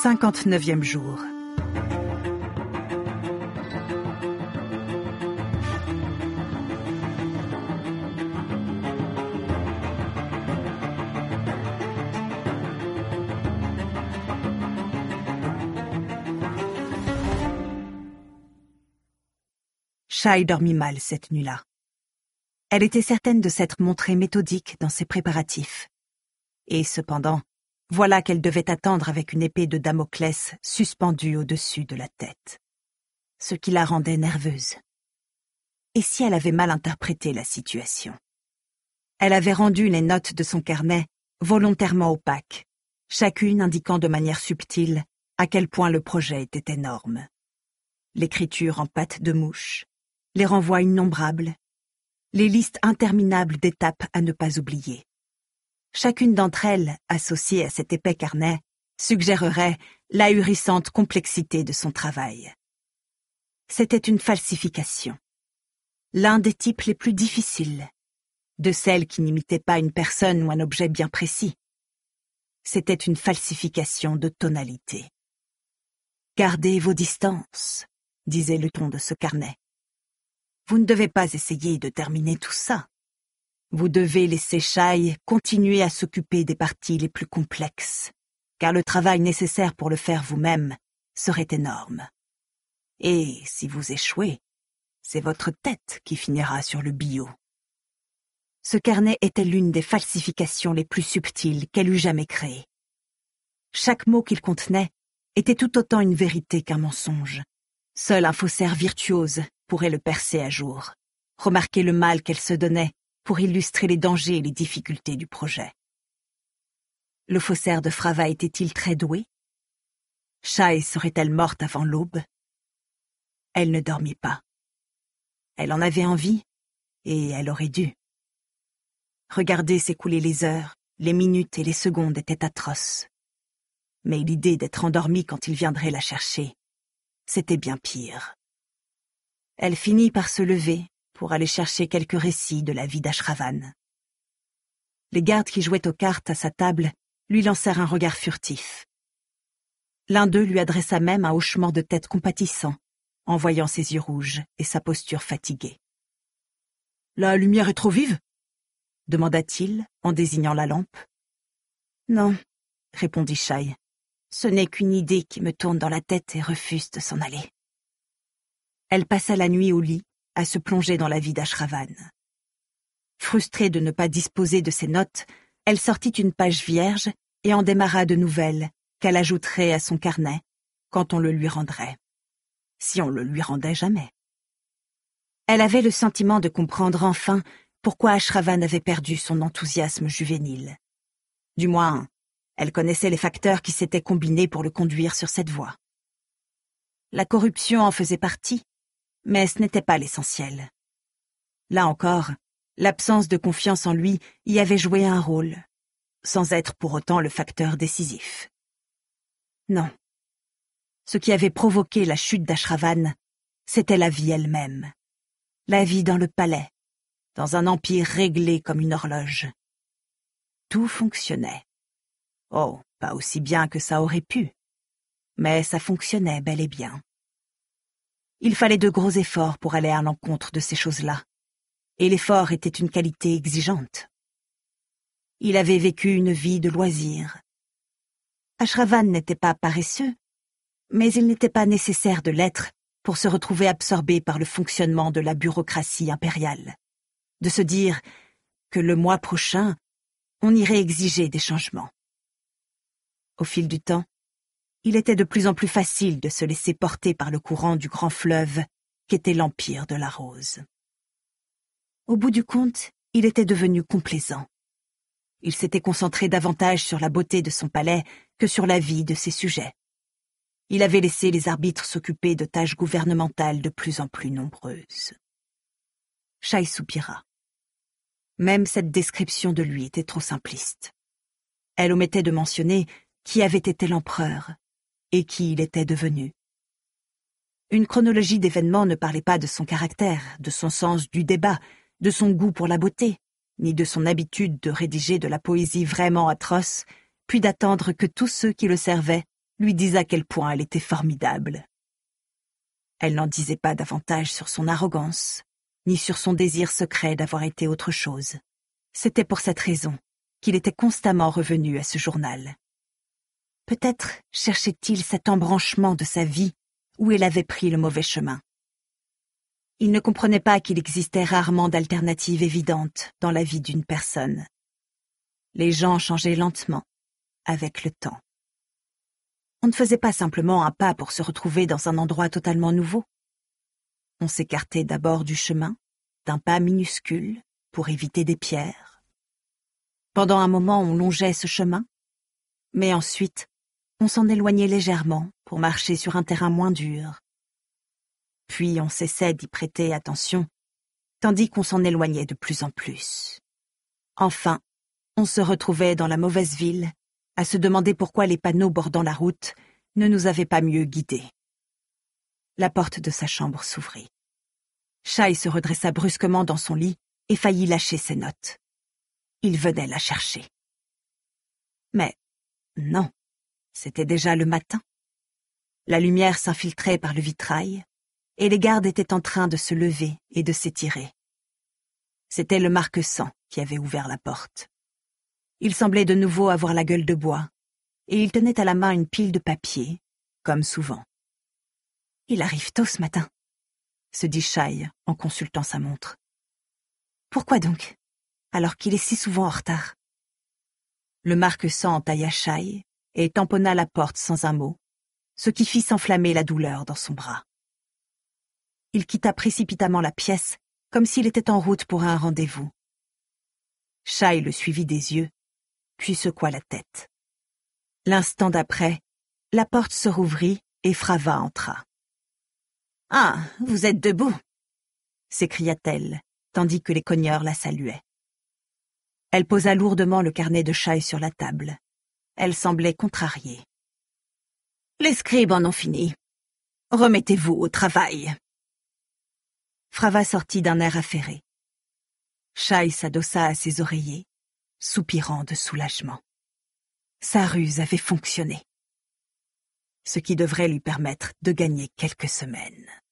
59e jour. Shai dormit mal cette nuit-là. Elle était certaine de s'être montrée méthodique dans ses préparatifs. Et cependant, voilà qu'elle devait attendre avec une épée de Damoclès suspendue au-dessus de la tête. Ce qui la rendait nerveuse. Et si elle avait mal interprété la situation? Elle avait rendu les notes de son carnet volontairement opaques, chacune indiquant de manière subtile à quel point le projet était énorme. L'écriture en pâte de mouche, les renvois innombrables, les listes interminables d'étapes à ne pas oublier. Chacune d'entre elles, associée à cet épais carnet, suggérerait l'ahurissante complexité de son travail. C'était une falsification. L'un des types les plus difficiles, de celles qui n'imitaient pas une personne ou un objet bien précis. C'était une falsification de tonalité. « Gardez vos distances », disait le ton de ce carnet. « Vous ne devez pas essayer de terminer tout ça. Vous devez laisser Shai continuer à s'occuper des parties les plus complexes, car le travail nécessaire pour le faire vous-même serait énorme. Et si vous échouez, c'est votre tête qui finira sur le billot. » Ce carnet était l'une des falsifications les plus subtiles qu'elle eût jamais créées. Chaque mot qu'il contenait était tout autant une vérité qu'un mensonge. Seul un faussaire virtuose pourrait le percer à jour, remarquer le mal qu'elle se donnait pour illustrer les dangers et les difficultés du projet. Le faussaire de Frava était-il très doué? Shai serait-elle morte avant l'aube? Elle ne dormit pas. Elle en avait envie, et elle aurait dû. Regarder s'écouler les heures, les minutes et les secondes était atroce. Mais l'idée d'être endormie quand il viendrait la chercher, c'était bien pire. Elle finit par se lever pour aller chercher quelques récits de la vie d'Ashravan. Les gardes qui jouaient aux cartes à sa table lui lancèrent un regard furtif. L'un d'eux lui adressa même un hochement de tête compatissant, en voyant ses yeux rouges et sa posture fatiguée. « La lumière est trop vive ?» demanda-t-il en désignant la lampe. « Non, » répondit Shai. « Ce n'est qu'une idée qui me tourne dans la tête et refuse de s'en aller. » Elle passa la nuit au lit, à se plonger dans la vie d'Ashravan. Frustrée de ne pas disposer de ses notes, elle sortit une page vierge et en démarra de nouvelles qu'elle ajouterait à son carnet quand on le lui rendrait. Si on le lui rendait jamais. Elle avait le sentiment de comprendre enfin pourquoi Ashravan avait perdu son enthousiasme juvénile. Du moins, elle connaissait les facteurs qui s'étaient combinés pour le conduire sur cette voie. La corruption en faisait partie, mais ce n'était pas l'essentiel. Là encore, l'absence de confiance en lui y avait joué un rôle, sans être pour autant le facteur décisif. Non. Ce qui avait provoqué la chute d'Ashravan, c'était la vie elle-même. La vie dans le palais, dans un empire réglé comme une horloge. Tout fonctionnait. Oh, pas aussi bien que ça aurait pu, mais ça fonctionnait bel et bien. Il fallait de gros efforts pour aller à l'encontre de ces choses-là, et l'effort était une qualité exigeante. Il avait vécu une vie de loisirs. Ashravan n'était pas paresseux, mais il n'était pas nécessaire de l'être pour se retrouver absorbé par le fonctionnement de la bureaucratie impériale, de se dire que le mois prochain, on irait exiger des changements. Au fil du temps, il était de plus en plus facile de se laisser porter par le courant du grand fleuve qu'était l'empire de la rose. Au bout du compte, il était devenu complaisant. Il s'était concentré davantage sur la beauté de son palais que sur la vie de ses sujets. Il avait laissé les arbitres s'occuper de tâches gouvernementales de plus en plus nombreuses. Shai soupira. Même cette description de lui était trop simpliste. Elle omettait de mentionner qui avait été l'empereur et qui il était devenu. Une chronologie d'événements ne parlait pas de son caractère, de son sens du débat, de son goût pour la beauté, ni de son habitude de rédiger de la poésie vraiment atroce, puis d'attendre que tous ceux qui le servaient lui disent à quel point elle était formidable. Elle n'en disait pas davantage sur son arrogance, ni sur son désir secret d'avoir été autre chose. C'était pour cette raison qu'il était constamment revenu à ce journal. Peut-être cherchait-il cet embranchement de sa vie où il avait pris le mauvais chemin. Il ne comprenait pas qu'il existait rarement d'alternatives évidentes dans la vie d'une personne. Les gens changeaient lentement, avec le temps. On ne faisait pas simplement un pas pour se retrouver dans un endroit totalement nouveau. On s'écartait d'abord du chemin, d'un pas minuscule, pour éviter des pierres. Pendant un moment, on longeait ce chemin, mais ensuite, on s'en éloignait légèrement pour marcher sur un terrain moins dur. Puis on cessait d'y prêter attention, tandis qu'on s'en éloignait de plus en plus. Enfin, on se retrouvait dans la mauvaise ville, à se demander pourquoi les panneaux bordant la route ne nous avaient pas mieux guidés. La porte de sa chambre s'ouvrit. Shai se redressa brusquement dans son lit et faillit lâcher ses notes. Il venait la chercher. Mais non, c'était déjà le matin. La lumière s'infiltrait par le vitrail, et les gardes étaient en train de se lever et de s'étirer. C'était le marquesant qui avait ouvert la porte. Il semblait de nouveau avoir la gueule de bois, et il tenait à la main une pile de papier, comme souvent. « Il arrive tôt ce matin », se dit Shai en consultant sa montre. « Pourquoi donc, alors qu'il est si souvent en retard ?» Le marquesant entailla Shai et tamponna la porte sans un mot, ce qui fit s'enflammer la douleur dans son bras. Il quitta précipitamment la pièce, comme s'il était en route pour un rendez-vous. Shai le suivit des yeux, puis secoua la tête. L'instant d'après, la porte se rouvrit et Frava entra. « Ah, vous êtes debout !» s'écria-t-elle, tandis que les cogneurs la saluaient. Elle posa lourdement le carnet de Shai sur la table. Elle semblait contrariée. « Les scribes en ont fini. Remettez-vous au travail. » Frava sortit d'un air affairé. Shai s'adossa à ses oreillers, soupirant de soulagement. Sa ruse avait fonctionné, ce qui devrait lui permettre de gagner quelques semaines.